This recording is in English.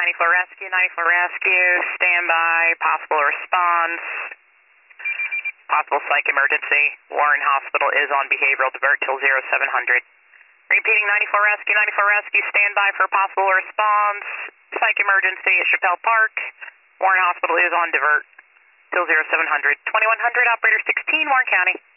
94 Rescue, 94 Rescue, stand by, possible response, possible psych emergency. Warren Hospital is on behavioral, divert till 0700. Repeating 94 Rescue, 94 Rescue, stand by for possible response, psych emergency at Chappelle Park. Warren Hospital is on divert till 0700. 2100, operator 16, Warren County.